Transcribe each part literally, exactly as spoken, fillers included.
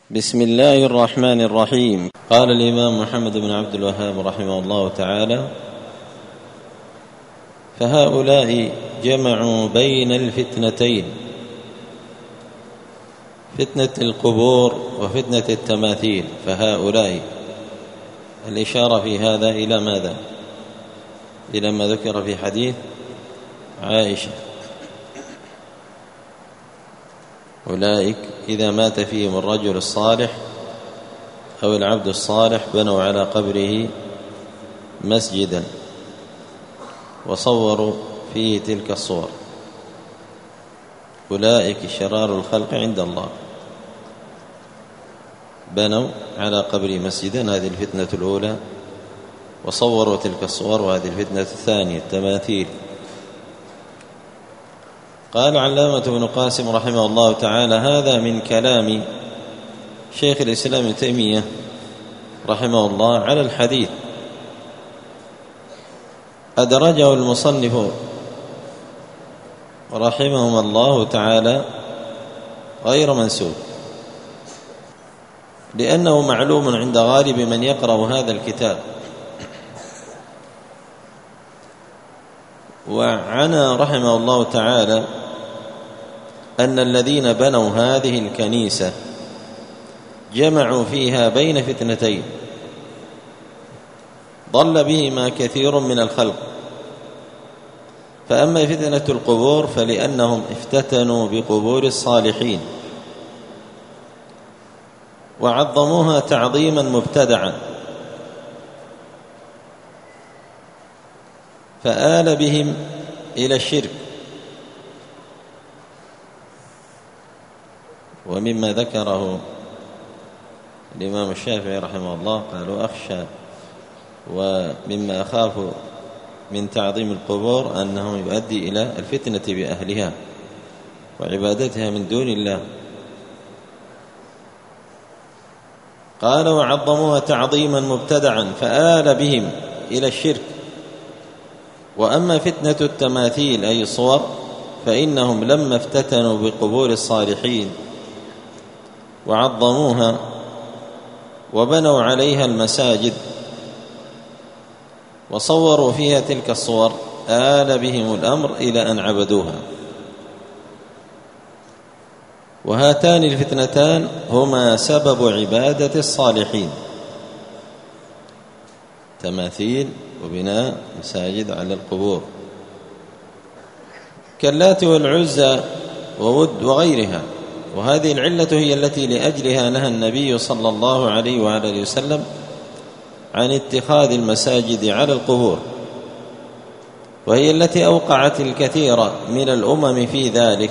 بسم الله الرحمن الرحيم. قال الإمام محمد بن عبد الوهاب رحمه الله تعالى: فهؤلاء جمعوا بين الفتنتين، فتنة القبور وفتنة التماثيل. فهؤلاء الإشارة في هذا إلى ماذا؟ إلى ما ذكر في حديث عائشة: أولئك إذا مات فيهم الرجل الصالح أو العبد الصالح بنوا على قبره مسجدا وصوروا فيه تلك الصور، أولئك شرار الخلق عند الله. بنوا على قبره مسجدا، هذه الفتنة الأولى، وصوروا تلك الصور، وهذه الفتنة الثانية التماثيل. قال علامة ابن قاسم رحمه الله تعالى: هذا من كلام شيخ الإسلام ابن تيمية رحمه الله على الحديث، أدرجه المصنف رحمهم الله تعالى غير منسوب، لأنه معلوم عند غالب من يقرأ هذا الكتاب. وعنى رحمه الله تعالى أن الذين بنوا هذه الكنيسة جمعوا فيها بين فتنتين ضل بهما كثير من الخلق. فأما فتنة القبور فلأنهم افتتنوا بقبور الصالحين وعظموها تعظيما مبتدعا، فآل بهم إلى الشرك. ومما ذكره الإمام الشافعي رحمه الله قالوا: أخشى ومما أخاف من تعظيم القبور أنه يؤدي إلى الفتنة بأهلها وعبادتها من دون الله. قال: وعظموها تعظيما مبتدعا فآل بهم إلى الشرك. وأما فتنة التماثيل أي الصور فإنهم لما افتتنوا بقبور الصالحين وعظموها وبنوا عليها المساجد وصوروا فيها تلك الصور آل بهم الأمر إلى أن عبدوها. وهاتان الفتنتان هما سبب عبادة الصالحين: تماثيل وبناء مساجد على القبور كاللات والعزى وود وغيرها. وهذه العلة هي التي لأجلها نهى النبي صلى الله عليه وآله وسلم عن اتخاذ المساجد على القبور، وهي التي أوقعت الكثير من الأمم في ذلك.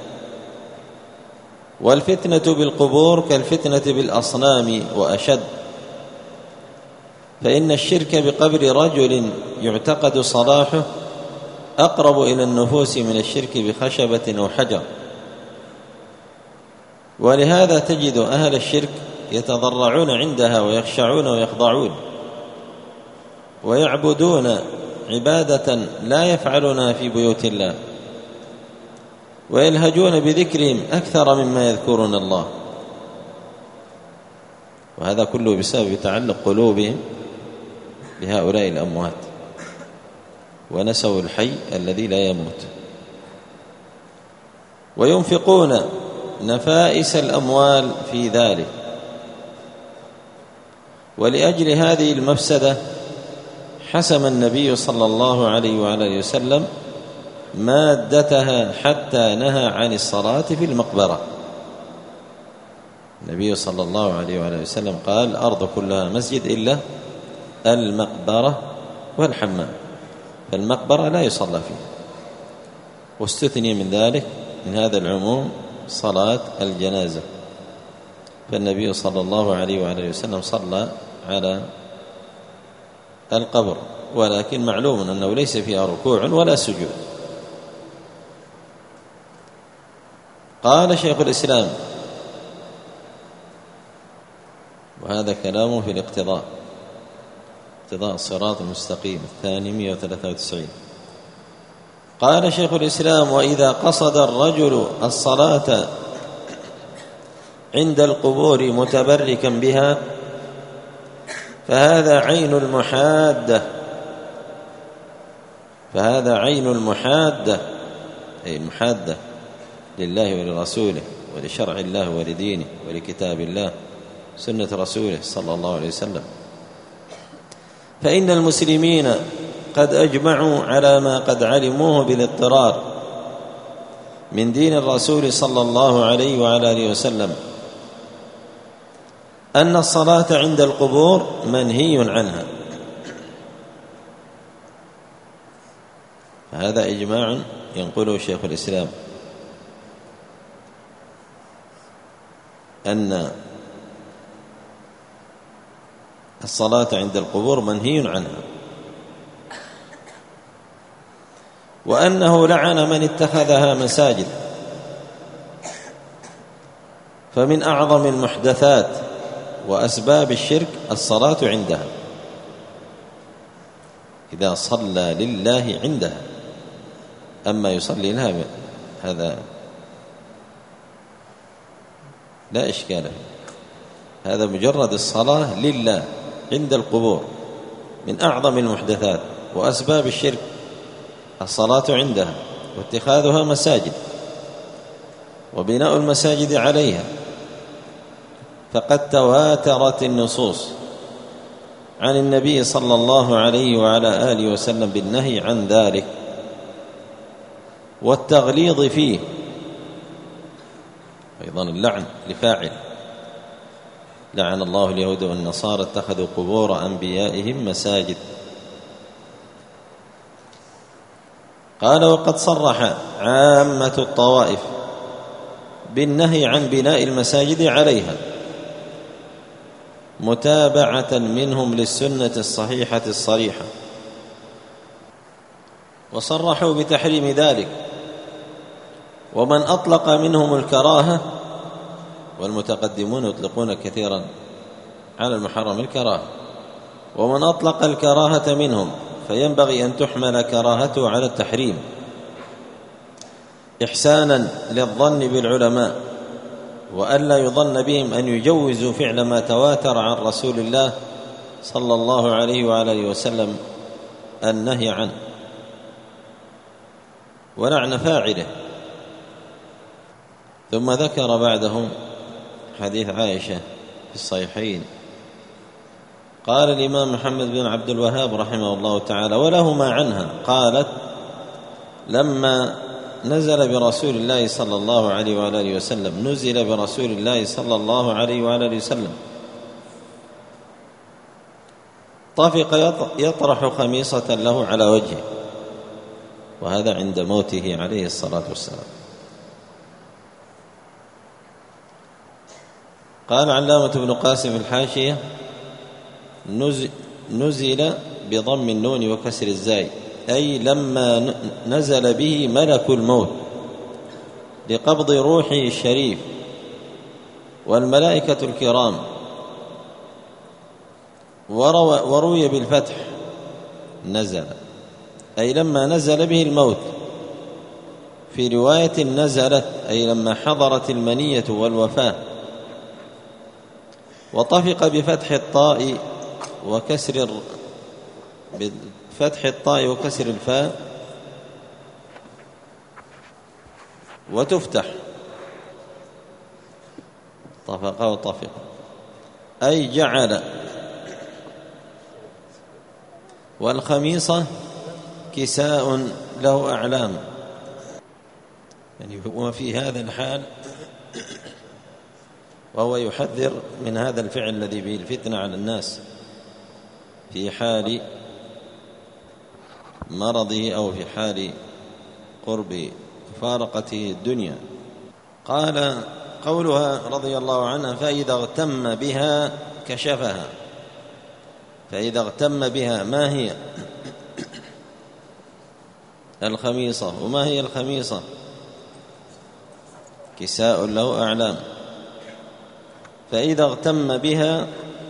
والفتنة بالقبور كالفتنة بالأصنام وأشد، فإن الشرك بقبر رجل يعتقد صلاحه أقرب إلى النفوس من الشرك بخشبة أو حجر. ولهذا تجد أهل الشرك يتضرعون عندها ويخشعون ويخضعون ويعبدون عبادة لا يفعلونها في بيوت الله، ويلهجون بذكرهم أكثر مما يذكرون الله. وهذا كله بسبب تعلق قلوبهم بهؤلاء الأموات، ونسوا الحي الذي لا يموت. وينفقون نفائس الأموال في ذلك. ولأجل هذه المفسدة حسم النبي صلى الله عليه وآله وسلم مادتها حتى نهى عن الصلاة في المقبرة. النبي صلى الله عليه وآله وسلم قال: الأرض كلها مسجد إلا المقبرة والحمام. فالمقبرة لا يصلى فيها، واستثني من ذلك من هذا العموم صلاة الجنازة. فالنبي صلى الله عليه وآله وسلم صلى على القبر، ولكن معلوم أنه ليس فيها ركوع ولا سجود. قال شيخ الإسلام، وهذا كلامه في الاقتضاء، اقتضاء الصراط المستقيم الثاني مئة وثلاثة وتسعين. قال شيخ الإسلام: وإذا قصد الرجل الصلاة عند القبور متبركا بها فهذا عين المحادة فهذا عين المحادة أي المحادة لله ولرسوله ولشرع الله ولدينه ولكتاب الله سنة رسوله صلى الله عليه وسلم. فإن المسلمين قد أجمعوا على ما قد علموه بالاضطرار من دين الرسول صلى الله عليه وعلى آله وسلم أن الصلاة عند القبور منهي عنها. هذا إجماع ينقله شيخ الإسلام أن الصلاة عند القبور منهي عنها، وأنه لعن من اتخذها مساجد. فمن أعظم المحدثات وأسباب الشرك الصلاة عندها، إذا صلى لله عندها. أما يصلي لها هذا لا إشكال فيه، هذا مجرد الصلاة لله عند القبور من أعظم المحدثات وأسباب الشرك الصلاة عندها واتخاذها مساجد وبناء المساجد عليها. فقد تواترت النصوص عن النبي صلى الله عليه وعلى آله وسلم بالنهي عن ذلك والتغليظ فيه، أيضا اللعن لفاعل. لعن الله اليهود والنصارى اتخذوا قبور أنبيائهم مساجد. قال وقد صرح عامة الطوائف بالنهي عن بناء المساجد عليها متابعة منهم للسنة الصحيحة الصريحة، وصرحوا بتحريم ذلك. ومن أطلق منهم الكراهة، والمتقدمون يطلقون كثيرا على المحرم الكراهة، ومن أطلق الكراهة منهم فينبغي أن تحمل كراهته على التحريم إحسانا للظن بالعلماء، وألا يظن بهم أن يجوزوا فعل ما تواتر عن رسول الله صلى الله عليه وعلى آله وسلم النهي عنه ولعن فاعله. ثم ذكر بعدهم حديث عائشة في الصحيحين. قال الإمام محمد بن عبد الوهاب رحمه الله تعالى ولهما عنها قالت لما نزل برسول الله صلى الله عليه وعلى آله وسلم نزل برسول الله صلى الله عليه وعلى آله وسلم طفق يطرح خميصة له على وجهه، وهذا عند موته عليه الصلاة والسلام. قال علامة ابن قاسم الحاشية نزل بضم النون وكسر الزاي، أي لما نزل به ملك الموت لقبض روحه الشريف والملائكة الكرام. وروي بالفتح نزل، أي لما نزل به الموت. في رواية نزلت، أي لما حضرت المنية والوفاة. وطفق بفتح الطاء وكسر بفتح الطاء وكسر الفاء وتفتح طفق وطفق، أي جعل. والخميصة كساء له أعلام، يعني وفي هذا الحال وهو يحذر من هذا الفعل الذي به الفتنة على الناس في حال مرضه أو في حال قرب مفارقته الدنيا. قال قولها رضي الله عنها فإذا اغتم بها كشفها. فإذا اغتم بها، ما هي الخميصة؟ وما هي الخميصة؟ كساء له أعلام. فإذا اغتم بها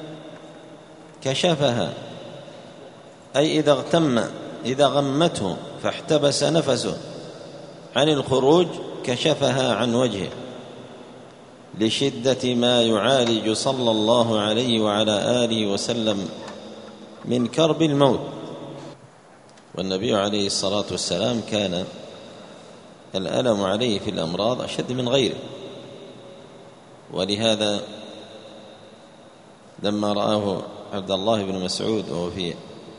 كشفها، أي إذا اغتم، إذا غمته فاحتبس نفسه عن الخروج كشفها عن وجهه، لشدة ما يعالج صلى الله عليه وعلى آله وسلم من كرب الموت. والنبي عليه الصلاة والسلام كان الألم عليه في الأمراض أشد من غيره، ولهذا لما رآه عبد الله بن مسعود وهو في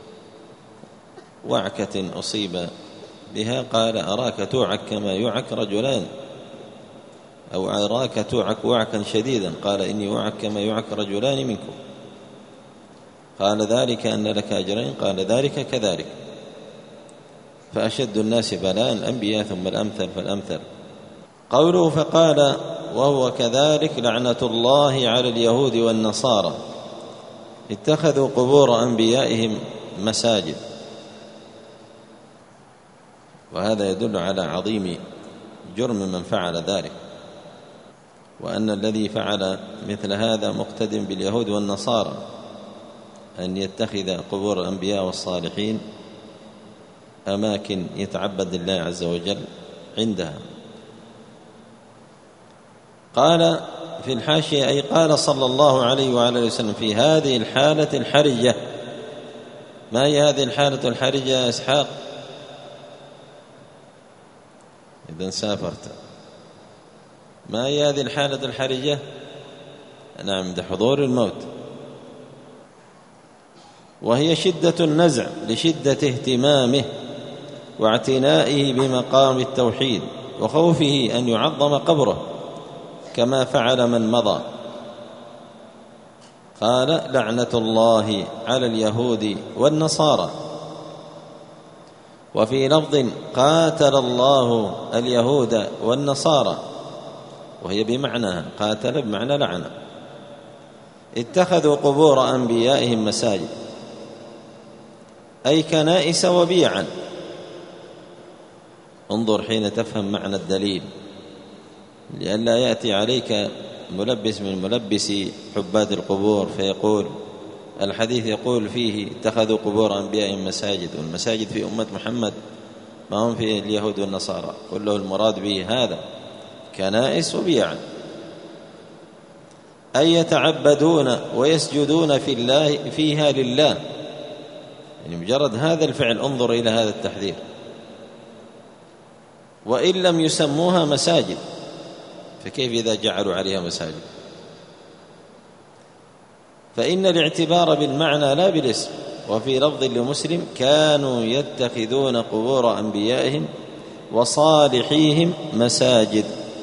وعكة أصيب بها قال: أراك توعك كما يوعك رجلان، أو أراك توعك وعكا شديدا، قال: إني وعك كما يوعك رجلان منكم. قال: ذلك أن لك أجرين، قال: ذلك كذلك. فأشد الناس بلاء الأنبياء ثم الأمثل فالأمثل. قوله فقال وهو كذلك لعنة الله على اليهود والنصارى اتخذوا قبور أنبيائهم مساجد. وهذا يدل على عظيم جرم من فعل ذلك، وأن الذي فعل مثل هذا مقتد باليهود والنصارى، أن يتخذ قبور الأنبياء والصالحين أماكن يتعبد الله عز وجل عندها. قال في الحاشية: أي قال صلى الله عليه وعلى آله وسلم في هذه الحالة الحرجة. ما هي هذه الحالة الحرجة يا إسحاق؟ إذن سافرت. ما هي هذه الحالة الحرجة؟ نعم، عند حضور الموت. وهي شدة النزع لشدة اهتمامه واعتنائه بمقام التوحيد وخوفه أن يعظم قبره كما فعل من مضى. قال: لعنة الله على اليهود والنصارى. وفي لفظ: قاتل الله اليهود والنصارى، وهي بمعنى قاتل بمعنى لعنة. اتخذوا قبور أنبيائهم مساجد، أي كنائس وبيعا. انظر حين تفهم معنى الدليل، لئلا يأتي عليك ملبس من ملبسي حباد القبور فيقول الحديث يقول فيه اتخذوا قبور أنبيائهم مساجد، والمساجد في أمة محمد ما هم في اليهود والنصارى. كله المراد به هذا، كنائس وبيعا، أي يتعبدون ويسجدون في الله فيها لله. يعني مجرد هذا الفعل، انظر إلى هذا التحذير. وإن لم يسموها مساجد فكيف إذا جعلوا عليها مساجد؟ فإن الاعتبار بالمعنى لا بالاسم. وفي لفظ لمسلم: كانوا يتخذون قبور أنبيائهم وصالحيهم مساجد.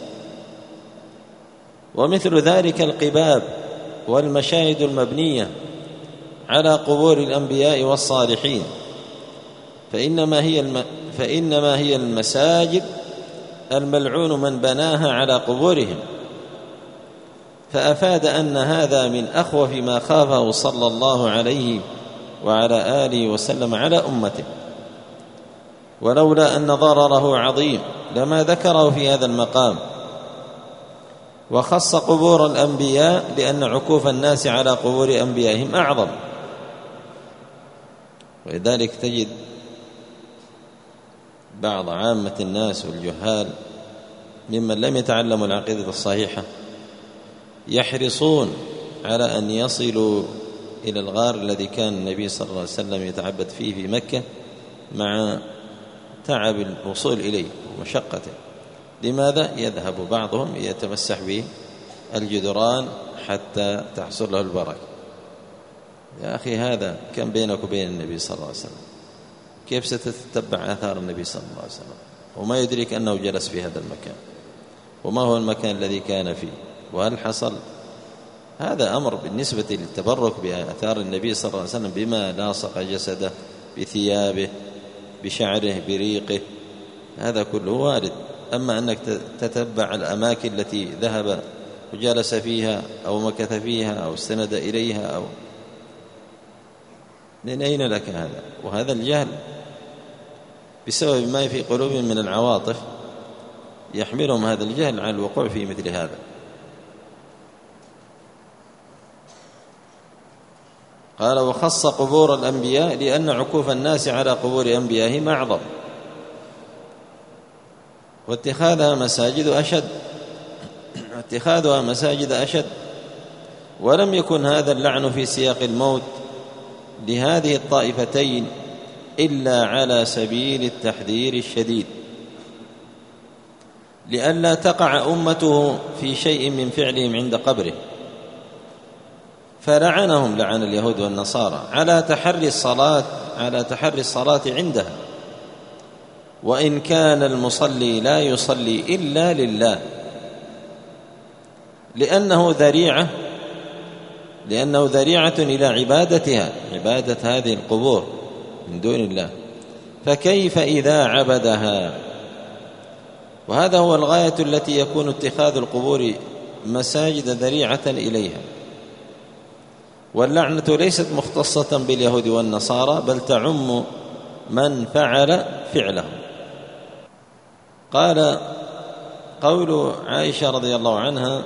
ومثل ذلك القباب والمشاهد المبنية على قبور الأنبياء والصالحين، فإنما هي الم... فإنما هي المساجد الملعون من بناها على قبورهم. فأفاد أن هذا من أخوف ما خافه صلى الله عليه وعلى آله وسلم على أمته، ولولا أن ضرره عظيم لما ذكره في هذا المقام. وخص قبور الأنبياء لأن عكوف الناس على قبور أنبيائهم أعظم. ولذلك تجد بعض عامة الناس والجهال ممن لم يتعلموا العقيدة الصحيحة يحرصون على أن يصلوا إلى الغار الذي كان النبي صلى الله عليه وسلم يتعبد فيه في مكة، مع تعب الوصول إليه ومشقته. لماذا؟ يذهب بعضهم يتمسح به الجدران حتى تحصل له البركة. يا أخي، هذا كان بينك وبين النبي صلى الله عليه وسلم، كيف ستتبع آثار النبي صلى الله عليه وسلم وما يدرك أنه جلس في هذا المكان؟ وما هو المكان الذي كان فيه؟ وهل حصل؟ هذا أمر بالنسبة للتبرك بآثار النبي صلى الله عليه وسلم بما لاصق جسده، بثيابه، بشعره، بريقه، هذا كله وارد. أما أنك تتبع الأماكن التي ذهب وجلس فيها أو مكث فيها أو استند إليها أو من أين لك هذا؟ وهذا الجهل بسبب ما في قلوبهم من العواطف يحملهم هذا الجهل على الوقوع في مثل هذا. قال: وخص قبور الأنبياء لأن عكوف الناس على قبور أنبيائهم أعظم، واتخاذها مساجد أشد. اتخاذها مساجد أشد. ولم يكن هذا اللعن في سياق الموت لهذه الطائفتين إلا على سبيل التحذير الشديد، لئلا تقع أمته في شيء من فعلهم عند قبره، فلعنهم لعن اليهود والنصارى على تحري الصلاة على تحري الصلاة عندها، وإن كان المصلي لا يصلي إلا لله، لأنه ذريعة لأنه ذريعة إلى عبادتها، عبادة هذه القبور من دون الله، فكيف إذا عبدها؟ وهذا هو الغاية التي يكون اتخاذ القبور مساجد ذريعة إليها. واللعنة ليست مختصة باليهود والنصارى، بل تعم من فعل فعله. قال قول عائشة رضي الله عنها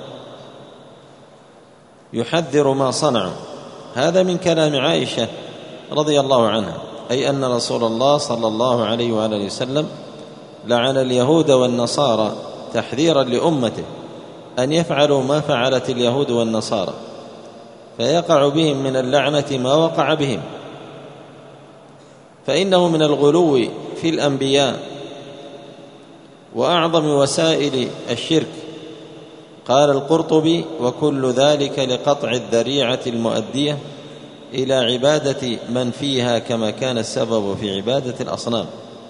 يحذر ما صنعوا، هذا من كلام عائشة رضي الله عنها، أي أن رسول الله صلى الله عليه وآله وسلم لعن اليهود والنصارى تحذيرا لأمته أن يفعلوا ما فعلت اليهود والنصارى، فيقع بهم من اللعنة ما وقع بهم، فإنه من الغلو في الأنبياء وأعظم وسائل الشرك. قال القرطبي: وكل ذلك لقطع الذريعة المؤدية إلى عبادة من فيها، كما كان السبب في عبادة الأصنام.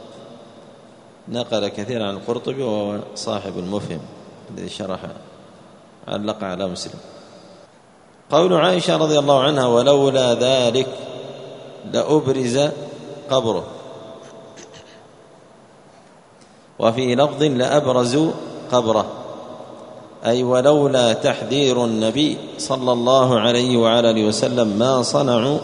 نقل كثيرا عن القرطبي وهو صاحب المفهم الذي شرح علق على مسلم. قول عائشة رضي الله عنها: ولولا ذلك لأبرز قبره، وفي لفظ لأبرزوا قبره، أي ولولا تحذير النبي صلى الله عليه وعلى آله وسلم ما صنعوا،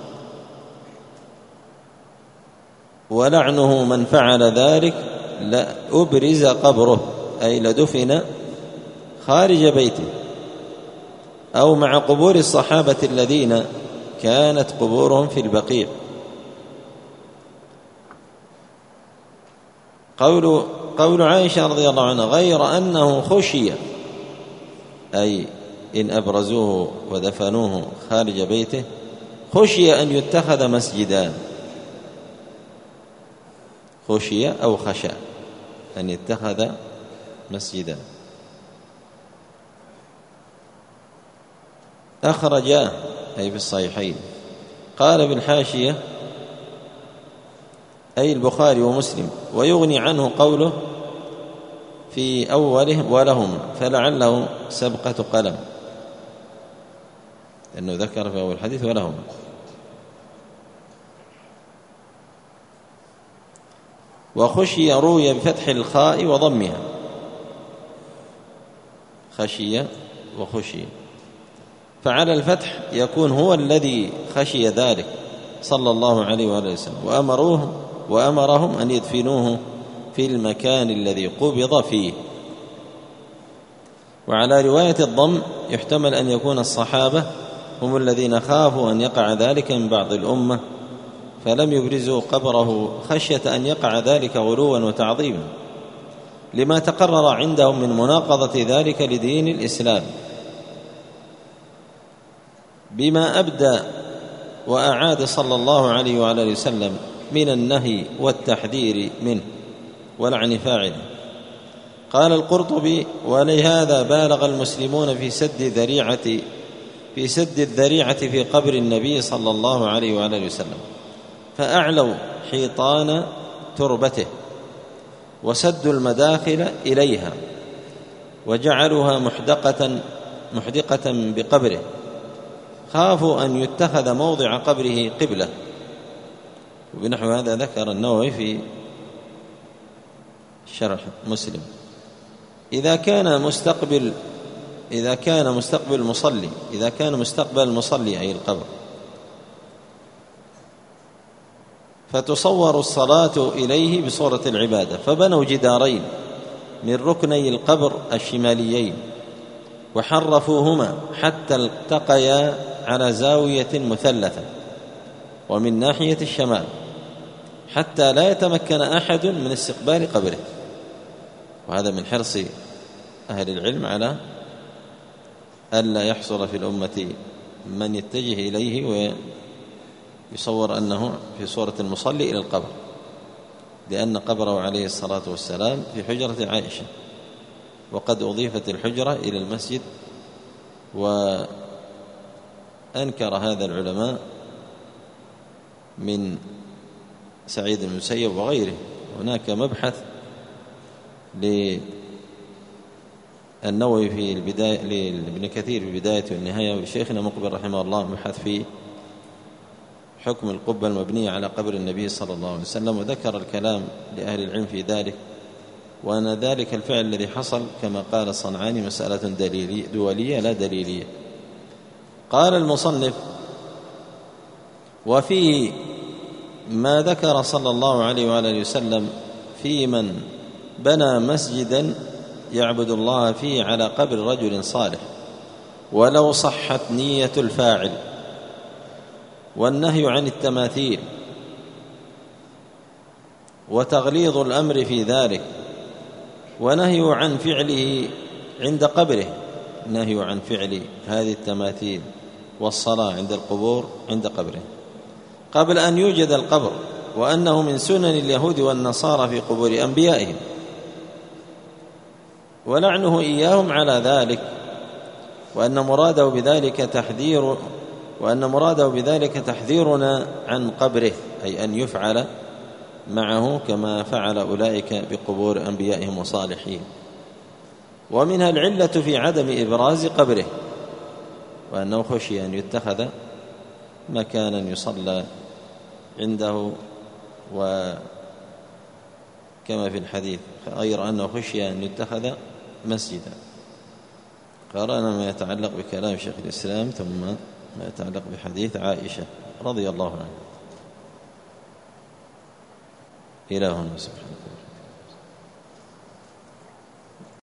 ولعنه من فعل ذلك لأبرز قبره، أي لدفن خارج بيته أو مع قبور الصحابة الذين كانت قبورهم في البقيع. قول قول عائشة رضي الله عنها: غير أنه خشي، أي إن أبرزوه ودفنوه خارج بيته خشي أن يتخذ مسجدا، خشي أو خشى أن يتخذ مسجدا. أخرجاه أي في الصحيحين. قال بالحاشية أي البخاري ومسلم: ويغني عنه قوله في أوله ولهم، فلعله سبقة قلم، لأنه ذكر في أول الحديث ولهم. وخشي روي بفتح الخاء وضمها، خشي وخشي، فعلى الفتح يكون هو الذي خشي ذلك صلى الله عليه وآله وسلم، وأمروه وأمرهم أن يدفنوه في المكان الذي قبض فيه. وعلى رواية الضم يحتمل أن يكون الصحابة هم الذين خافوا أن يقع ذلك من بعض الأمة، فلم يبرزوا قبره خشية أن يقع ذلك غلوا وتعظيما، لما تقرر عندهم من مناقضة ذلك لدين الإسلام، بما أبدى وأعاد صلى الله عليه وعلى آله وسلم من النهي والتحذير منه ولعن فاعله. قال القرطبي: ولهذا بالغ المسلمون في سد ذريعة في سد الذريعة في قبر النبي صلى الله عليه وعلى آله وسلم، فأعلوا حيطان تربته وسدوا المداخل إليها وجعلوها محدقة محدقة بقبره، خافوا أن يتخذ موضع قبره قبلة. وبنحو هذا ذكر النووي في شرح مسلم: إذا كان مستقبل إذا كان مستقبل المصلي إذا كان مستقبل المصلي أي القبر، فتصور الصلاة إليه بصورة العبادة، فبنوا جدارين من ركني القبر الشماليين وحرفوهما حتى التقيا على زاوية مثلثة ومن ناحية الشمال، حتى لا يتمكن أحد من استقبال قبره. وهذا من حرص أهل العلم على ألا يحصل في الأمة من يتجه إليه ويصور أنه في صورة المصلي إلى القبر، لأن قبره عليه الصلاة والسلام في حجرة عائشة، وقد أضيفت الحجرة إلى المسجد. وأنكر هذا العلماء من سعيد بن المسيب وغيره. هناك مبحث للنووي في البداية، لابن كثير في البداية والنهاية، وشيخنا مقبل رحمه الله مبحث في حكم القبة المبنية على قبر النبي صلى الله عليه وسلم، وذكر الكلام لأهل العلم في ذلك، وأن ذلك الفعل الذي حصل كما قال الصنعاني مسألة دليلية دولية لا دليلية. قال المصنف: وفيه ما ذكر صلى الله عليه وآله وسلم في من بنى مسجدا يعبد الله فيه على قبر رجل صالح ولو صحت نية الفاعل، والنهي عن التماثيل، وتغليظ الأمر في ذلك، ونهي عن فعله عند قبره، نهي عن فعل هذه التماثيل والصلاة عند القبور عند قبره قبل أن يوجد القبر، وأنه من سنن اليهود والنصارى في قبور أنبيائهم، ولعنه إياهم على ذلك، وأن مراده بذلك تحذير وأن مراده بذلك تحذيرنا عن قبره، أي أن يفعل معه كما فعل أولئك بقبور أنبيائهم وصالحين. ومنها العلة في عدم إبراز قبره، وأنه خشي أن يتخذ مكانا يصلى عنده، وكما في الحديث غير أنه خشي أن يتخذ مسجدا. قرأنا ما يتعلق بكلام شيخ الإسلام، ثم ما يتعلق بحديث عائشة رضي الله عنها. إلهنا سبحانه.